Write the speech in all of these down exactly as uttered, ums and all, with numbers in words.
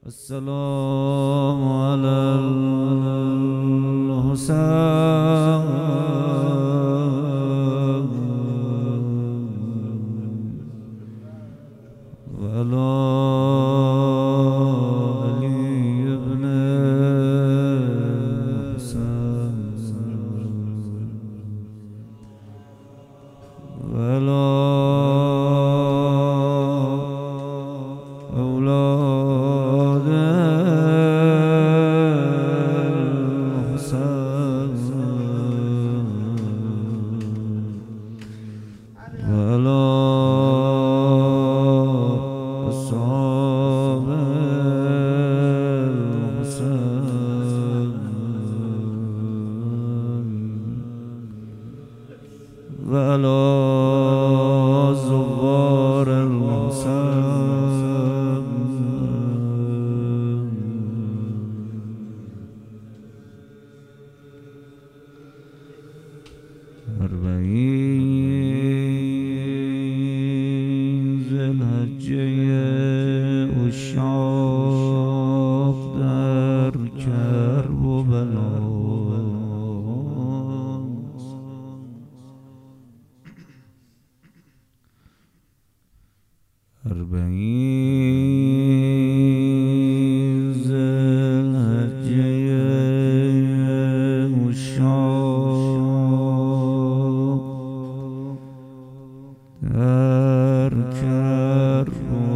السلام على الحسين وعلى علي بن الحسين وعلى أولاد وعلى أصحاب الحسين وعلى زوار الحسين أربعين ذي الحجة والشوق در کرب و بلا أربعين ذي الحجة والشوق در کرب و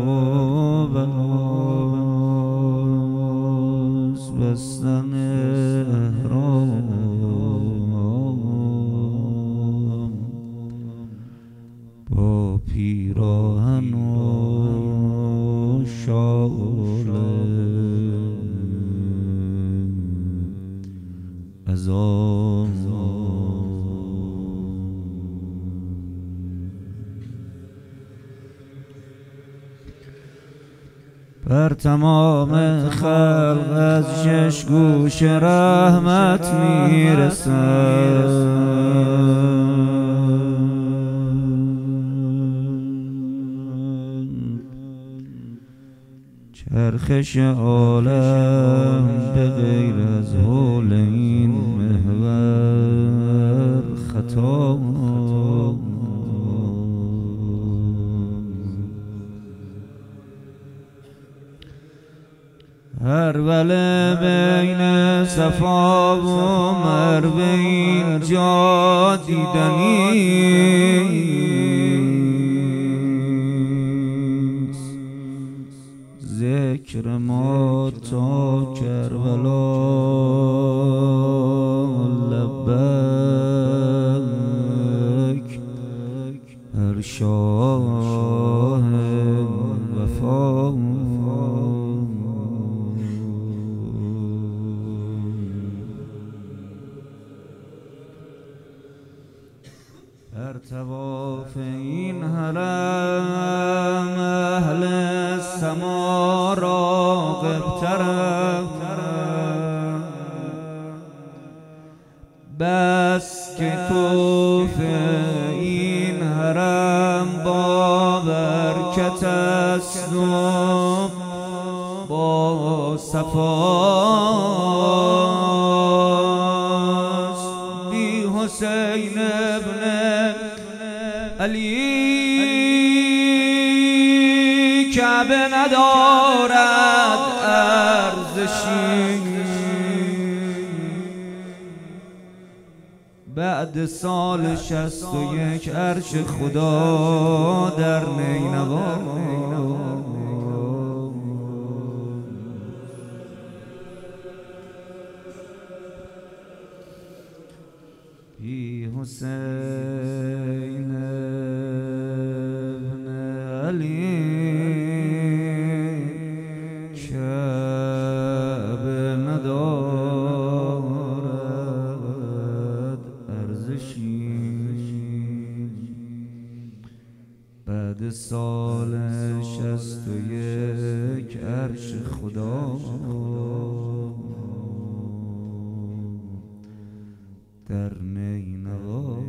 بلاس بستن احرام با پیراهن و شاله از آن بر تمام خلق از شش گوش رحمت میرسد چرخش عالم به غیر از حول این محور خطا هر وله بین صفا و مروه اینجا دیدنیست ذکر ما تا کربلا لبیک هر شاه وفا در طواف این حرم اهل سما راغب‌ترند بس که طوف این حرم با برکت است و با صفاست بی حسین ابن علی کعبه ندارد ارزشی بعد سال شصت و یک عرش خدا در نینوا بی حسین ابن علی کعبه ندارد ارزشی بعد سال شصت و یک عرش خدا در نینوا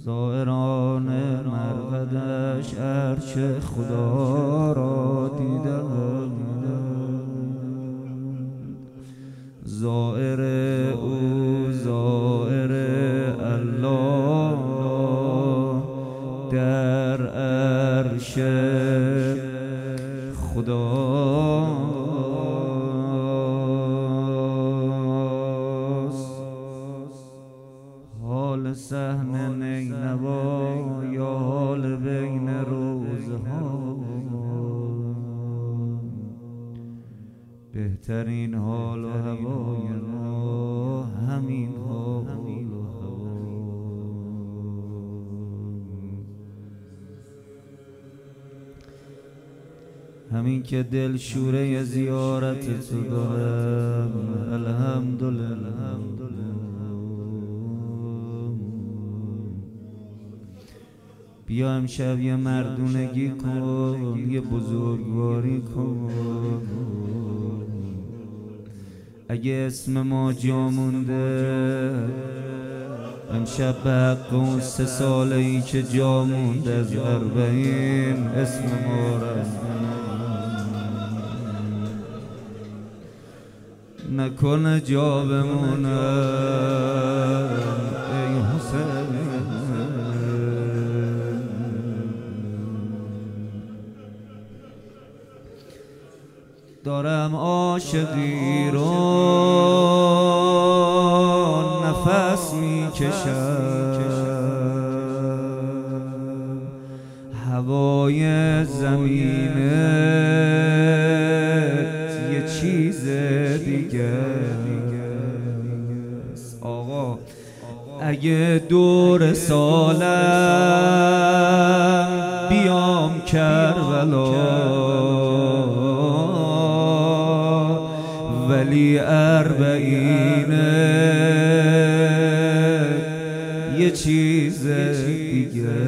زائران مرقدش عرش خدا را دیدند. زائر او زائر الله در عرش خداست. حال صحن نینوا یا حال بین روزها، بهترین حال و هوای ما همین حال و هوا. همین که دل شوره زیارت تو دارم، الحمدلله. بیا امشب یه مردونگی کن، یه بزرگواری کن. اگه اسم ما جا مونده امشب به حق اون سه ساله ای که جا مونده از اربعین اسم ما رفت نکنه جا بمونه. ای حسین دارم عاشقی رو نفس می کشم، هوای زمینت یه چیز دیگه. آقا اگه دور سالم بیام کربلا، ولی اربعینه یه چیز دیگه.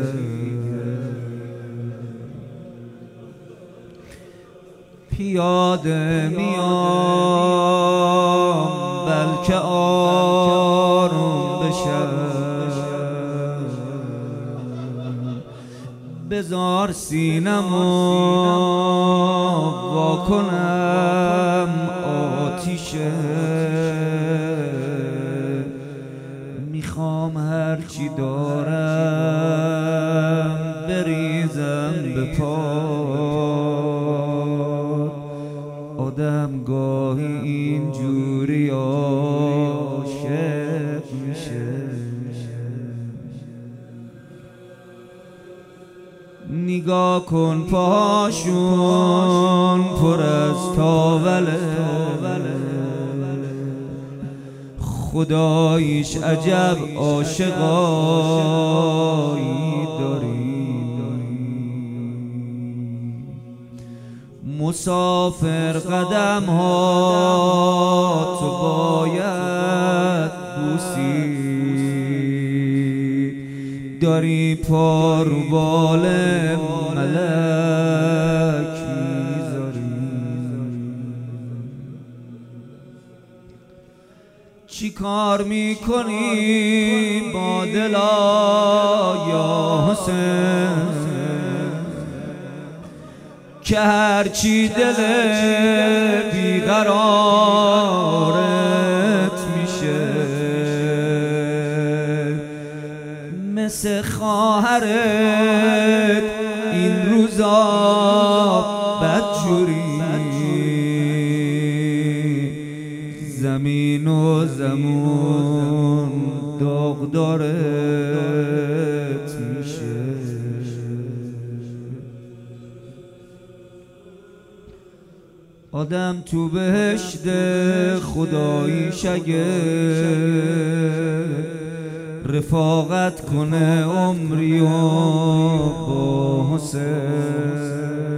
پیاده میام بلکه آروم بشم، بذار سینمو وا کنم آتیشه. میخوام هرچی دارم بریزم به پات. آدم گاهی اینجوری عاشق میشه. نگاه کن پاهاشون پر از تاوله، خداییش عجب عاشقایی داری. مسافر قدم ها تو باید بوسی، داری پا رو بال ملک میذاری. چی کار میکنی با دلا یا حسین، که هرچی دل بیقرارت میشه مثل خواهرت این روزا بدجوری. زمین و زمون داغدارت میشه. آدم تو بهشت خداییش اگه رفاقت کنه عمری و با حسین،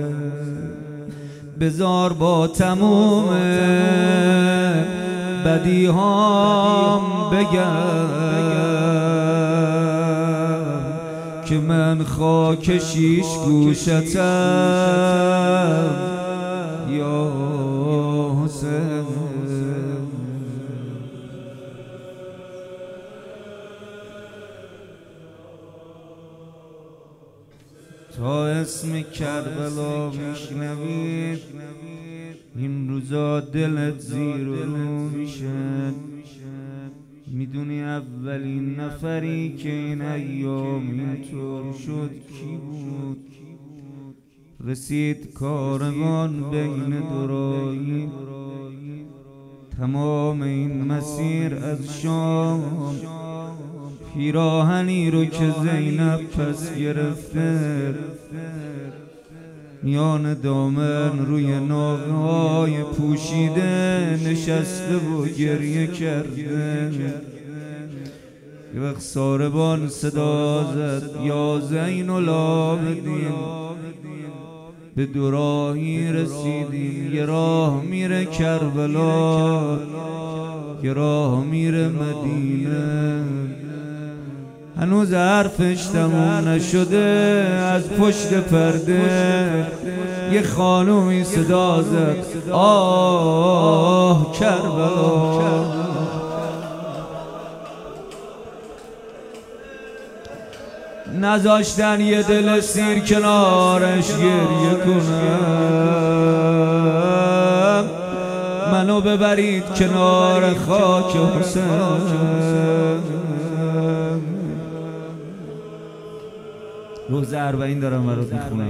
بذار با تموم بدی هام بگم که من خاک شیش گوشتم یا حسین. تا اسم کربلا میشنوید این روزا دلت زیر و رو میشه. میدونی اولین نفری که این ایام اینطور شد کی بود؟ رسید کاروان بین دورایی، تمام این مسیر از شام پیراهنی رو که زینب پس گرفته میان دامن روی ناقه‌های پوشیده نشسته و گریه کرده. یه وقت ساربان صدا زد یا زین العابدین، به دوراهی رسیدیم، یه راه میره کربلا، یه راه میره مدینه. هنوز حرفش تموم نشده از پشت پرده یه خانومی صدا زد آه کربلا. نذاشتن یه دل سیر کنارش گریه کنم، منو ببرید کنار خاک حسین. روز اربعین دارم برات میخونم.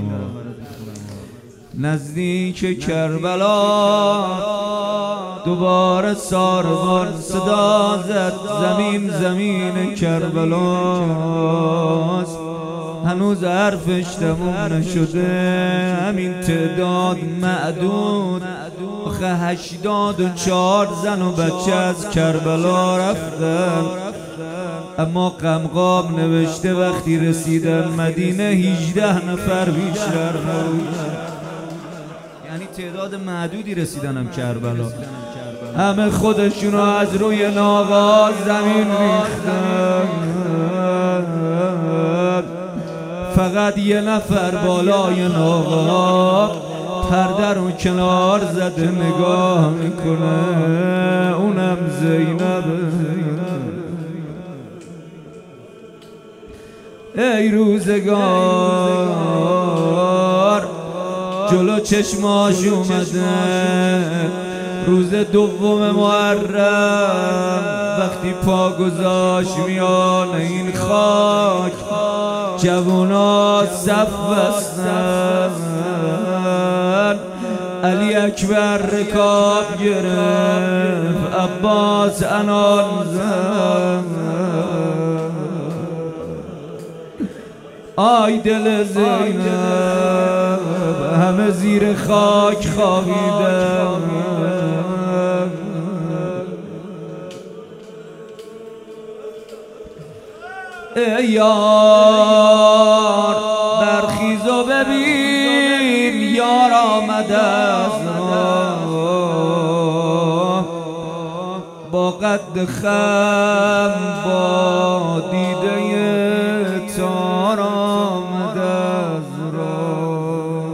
نزدیک کربلا دوباره ساربان صدا زد زمین زمین کربلاست. هنوز حرفش تموم نشده، همین تعداد معدود، آخه هشتاد و چهار زن و بچه از کربلا رفتن. اما قمقام نوشته وقتی رسیدن مدینه هجده نفر بیشتر نبودن، یعنی تعداد معدودی رسیدنم کربلا. همه خودشونو از روی ناقه‌ها زمین ریختن، فقط یه نفر بالای ناقه‌ها پرده رو کنار زده نگاه میکنه، اونم زینبه. ای روزگار جلو چشماش اومده روز دوم محرم، وقتی پا گذاشت میان این خاک جوونا صف بستن. علی اکبر رکاب گرفت، عباس عنان زد. آی دل زینب همه زیر خاک خوابیدن. ای یار برخیز و ببین یار آمده از راه، با قد خم با دیده تار آمده از راه.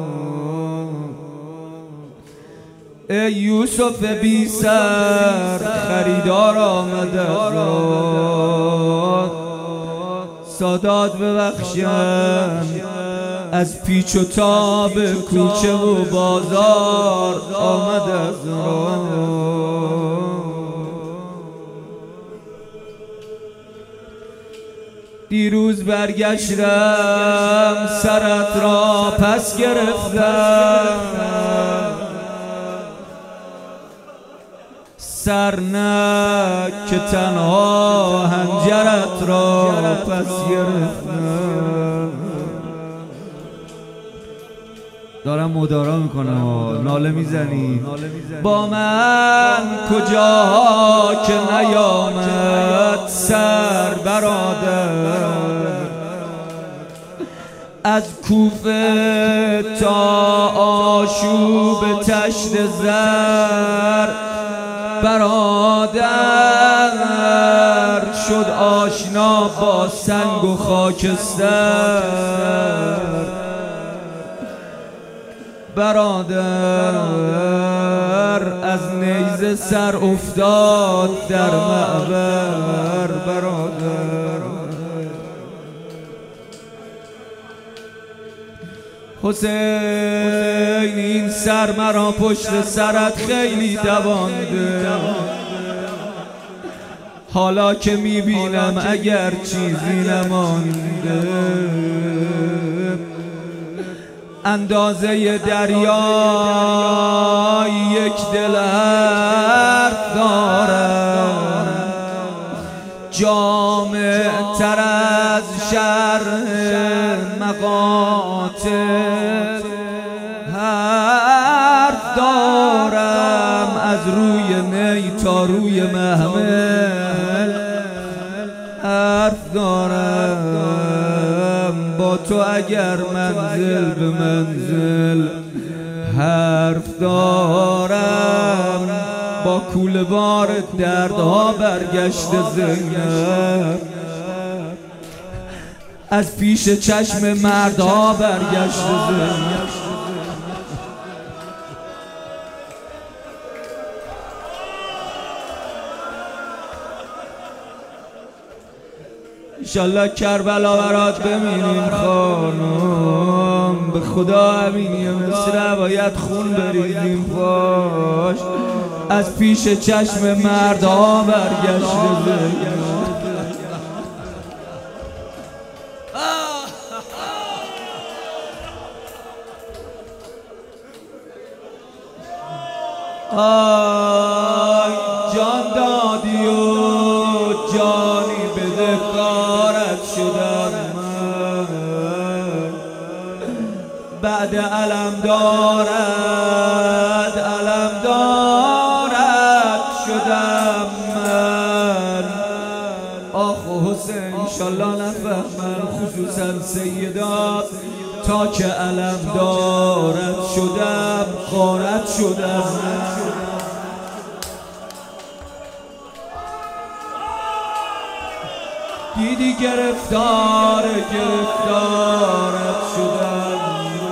ای یوسف بی سر خریدار آمده از راه، سادات ببخشن از پیچ و تاب کوچه و بازار آمده از راه. دیروز برگشتم سرت را پس گرفتم، سر نه که تنها هنجرت را پس گرفتم. دارم مدارا میکنم، ناله میزنی با من کجاها که نیامد سر برادر. از کوفه تا آشوب تشت زر برادر شد آشنا با سنگ و خاکستر. برادر از نیزه سر افتاد در معبر. برادر حسین این سر مرا پشت سرت خیلی دوانده، حالا که میبینم اگر چیزی نمانده، اندازه دریا یک دل حرف دارم، جامع تر از شرح مقاطع حرف دارم، از روی نی تا روی محمل حرف دارم، با تو اگر منزل به منزل حرف دارم، با کوله بار دردها برگشته زینب، از پیش چشم مردها برگشته زینب. انشالله کربلا برات ببینیم خانم، به خدا امینی مصر باید خون بریزیم فاش، از پیش چشم مردها برگشته زینب. آی جان دادی و جانی بدهکارت شدم من، بعد علم دارد علم دارد شدم من. آخ حسین انشالله نفهمن خصوصا سیدات، تا که علم دارد شدم غارت شدم. دیدی گرفتار گرفتارت شدم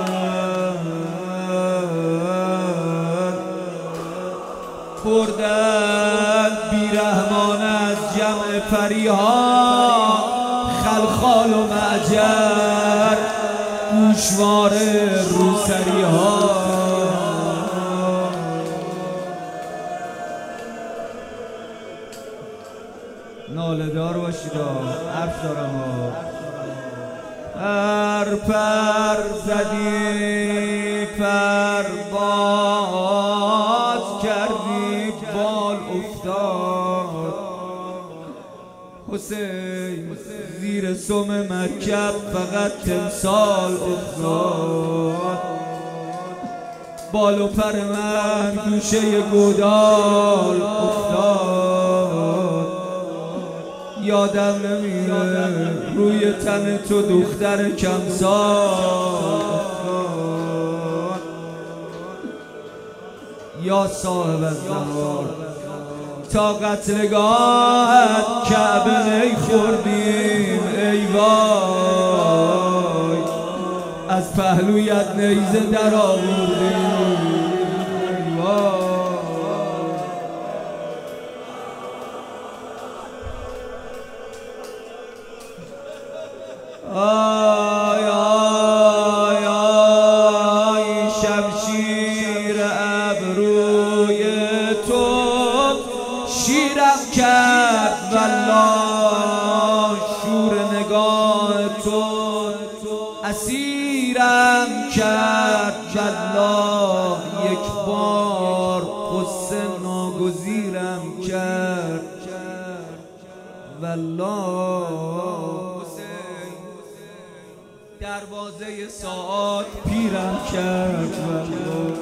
من، بردن بیرحمان از جمع پریها، خلخال و معجر گوشوار روسری ها. ناله دار باشید، حرف دارم ها. پر پر زدی پر باز کردی بال افتاد، حسین زیر سم مرکب فقط تمثال افتاد، بال و پر من گوشه گودال افتاد. یادم نمیره روی تن تو دختر کمسال افتاد. یا صاحب الزمان تا قتلگاهت کعبه می خوردیم ای وای، از پهلویت نیزه در آوردیم ای وای. آی آی آی شمشیر ابروی تو شیرم کرد والله، شور نگاه تو اسیرم کرد والله، یک بار قصه ناگزیرم کرد والله. دروازه ساعت پیرم کرد والله،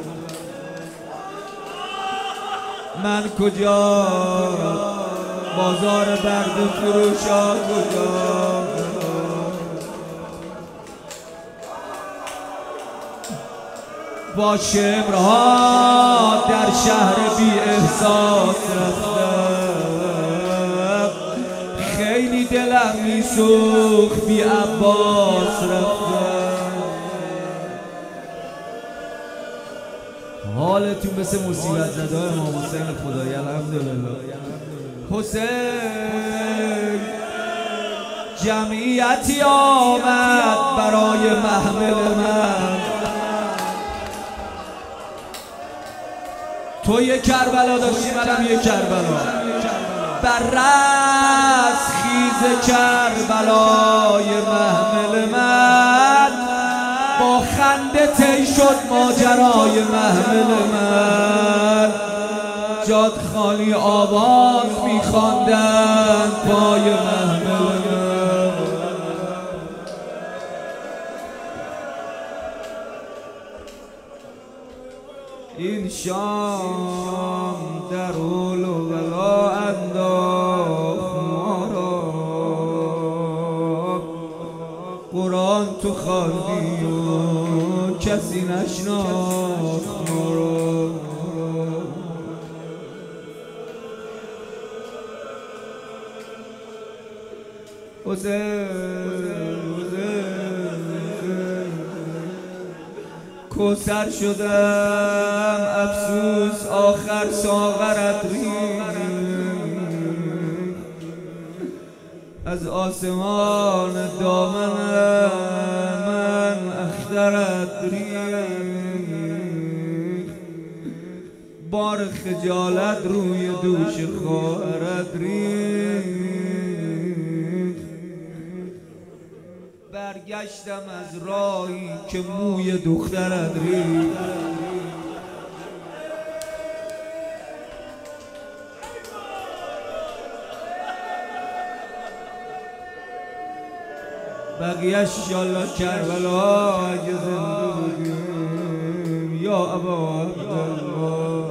من کجا بازار برد فروشا کجا، با شمرها در شهر بی احساس رفتم، خیلی دلم میسوخت بی عباس رفتم. حالتون مثل مصیبت زده امام حسین خدایی الحمدلله. حسین جمعیتی آمد برای محمل من، تو یه کربلا داشتی منم یه کربلا، بررس خیز کربلای محمل من، با خنده طی شد ماجرای محمل من. جاد خالی آواز میخواندند پای محمل من. این شام در اول و ولا انداخت ما را، قرآن تو خواندی و کسی نشناخت ما را. کوثر شدم افسوس آخر ساغرت ریخت، از آسمان دامن من اخترت ریخت، بار خجالت روی دوش خواهرت ریخت. برگشتم از راهی که موی دخترت ریخت. بقیه‌اش انشالله کربلا اگه زنده بودیم یا ابا عبدالله.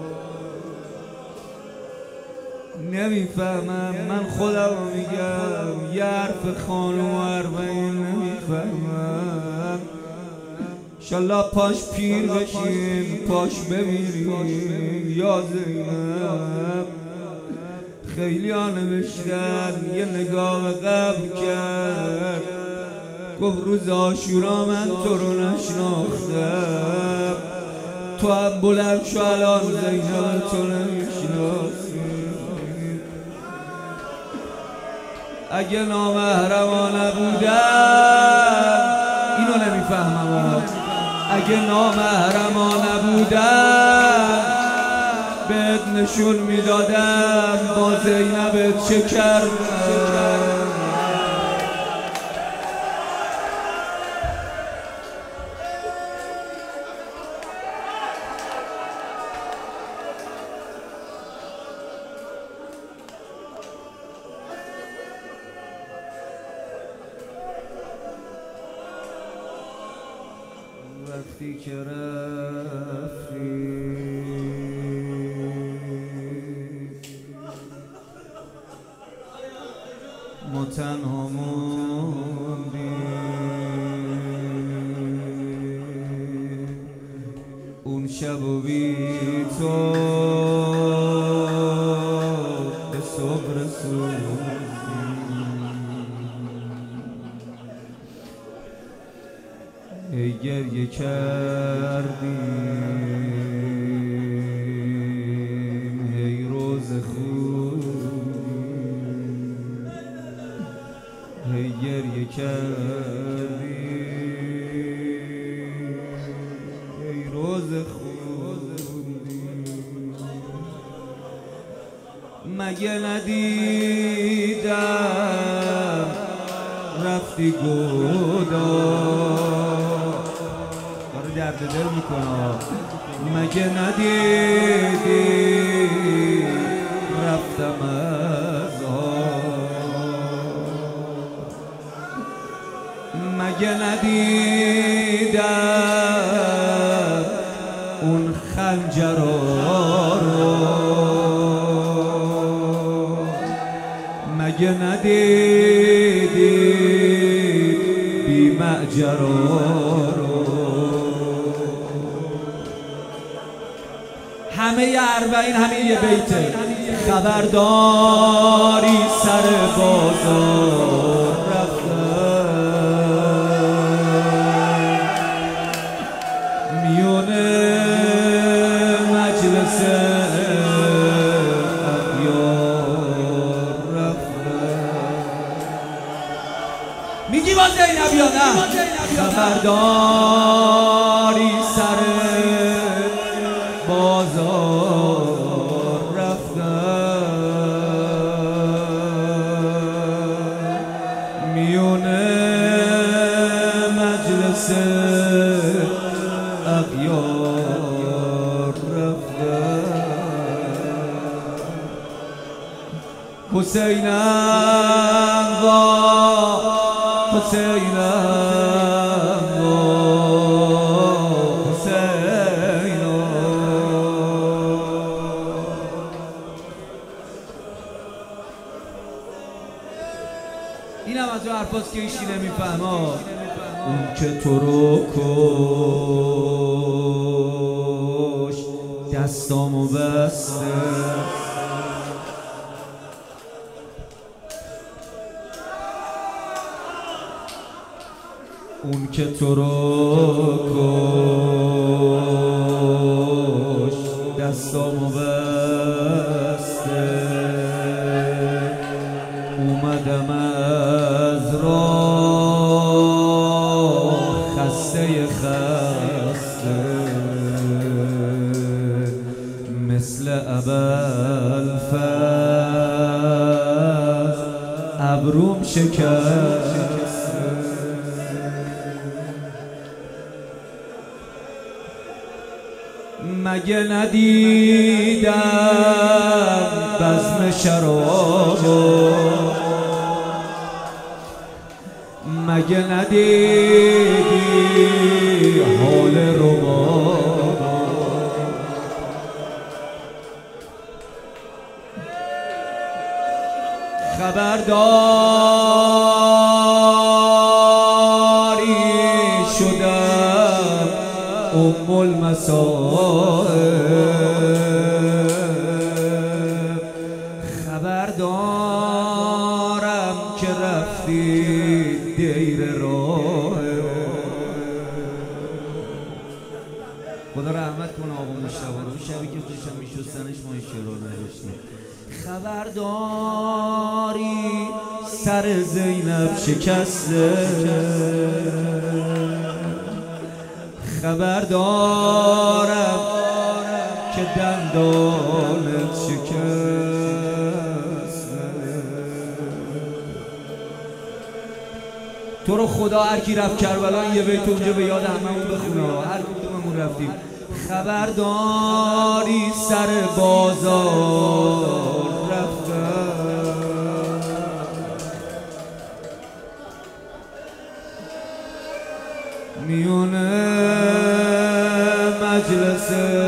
نمیفهمم من خودم میگم، یه حرف خانم اربعین نمیفهمم. انشالله پاش پیر بشیم پاش بمیریم یا زینب. خیلی ها نوشتن یه نگاه قبل کرد، گفت روز عاشورا من تو رو نشناختم، تو هم بلند شو الان زینب تو نمیشناسی. اگه نامحرمانه بودم، اینو نمیفهمم، اگه نامحرمانه بودم بهت نشون میدادم با زینبت چه کردم. وقتی که رفتی ما تنها موندیم، اون شب و بی تو به صبح رسوندیم. ای گریه کردیم ای روز خوب، ای گریه کردیم ای روز خوب. مگه ندیدم رفتی گودار، درد دل میکنه. مگه ندیدی رفتم از آن، مگه ندیدم اون خنجرها رو، مگه ندیدی بی معجرها رو. همه اربعین همین یه بیته، خبرداری سر بازار رفتن، میونه مجلس اغیار رفتن. میگی با زینب یا نه؟ خبرداری سر بازار حسینم وا حسینم وا حسینم. این هم از اون حرفاست که ایشی نمیفهمه. اون که تو رو کش دستامو بسته، اون که تو رو کش دستامو بسته، اومدم از راه خسته خسته، مثل ابوالفضل ابروم شکست. مگه ندیدم بزم شرابو، مگه ندیدی حال رباب، خبرداری شدم ام المصائب، خبردارم که رفتی دیر راه. خدا رحمت کنه آقا مشتبه رو، شبی که داشتم میشستنش ما این شعر رو نداشتیم. خبرداری سر زینب شکسته، خبردارم که دندانت شکسته. تو رو خدا هر کی رفت کربلا یه بیت اونجا به یاد هممون بخونه، هر کدوممون رفتیم. خبرداری سر بازار رفتم، میونه مجلس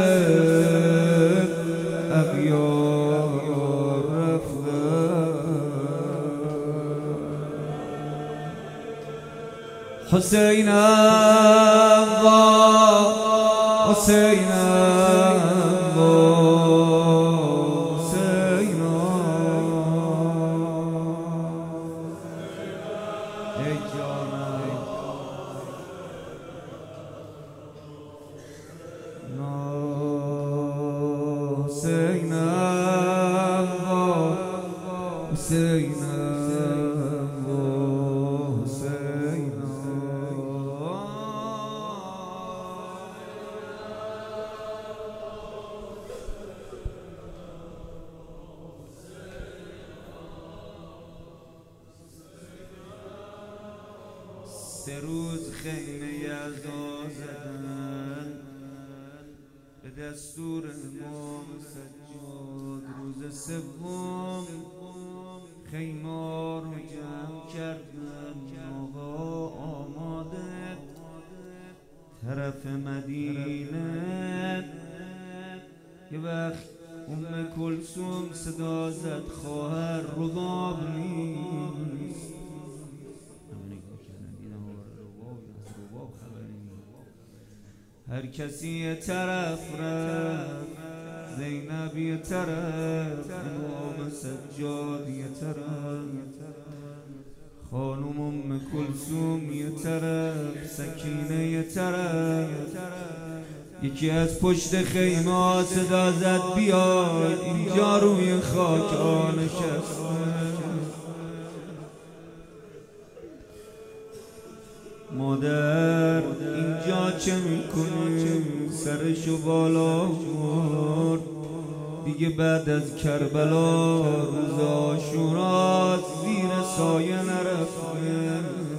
اغیار رفتم. حسینم وا حسینم وا حسینم. ای جانم حسینم وا حسینم وا حسینم. سه روز خیمه یلدا زدن به دستور امام سجاد، روز سوم خیمه رو جمع کردن، آقا آماده طرف مدینه. یه وقت ام کلثوم صدا زد خواهر رباب نیست. هر کسی یه طرف رفت، زینب یه طرف، امام سجاد یه طرف، خانوم ام کلثوم یه طرف، سکینه یه طرف. یکی از پشت خیمه صدا زد بیاد اینجا روی خاک ها نشسته. مادر اینجا چه میکنی؟ سرشو بالا برد، دیگه بعد از کربلا روز عاشورا زیر سایه نرفته.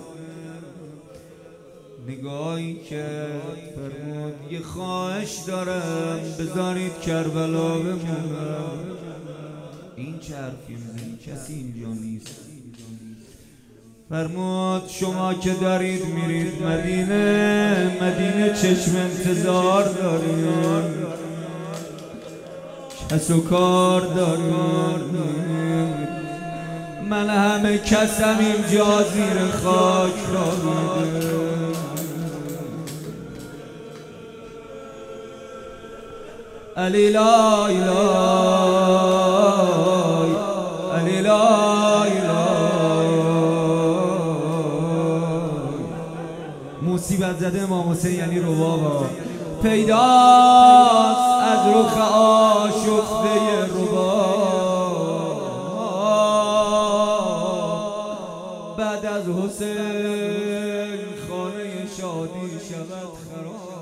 نگاهی که فرمود یه خواهش دارم بذارید کربلا بمونم. این چه حرفی میزنی؟ کسی اینجا نیست. فرمود شما که دارید میرید مدینه، مدینه چشم انتظار دارید، کس و کار دارید. من همه کسم اینجا زیر خاک خوابیده. علی لای لای، علی لای لای. مصیبت زده امام حسین یعنی ربابا پیداست از رخ آشفته رباب. بعد از حسین خانه شادی شود خراب.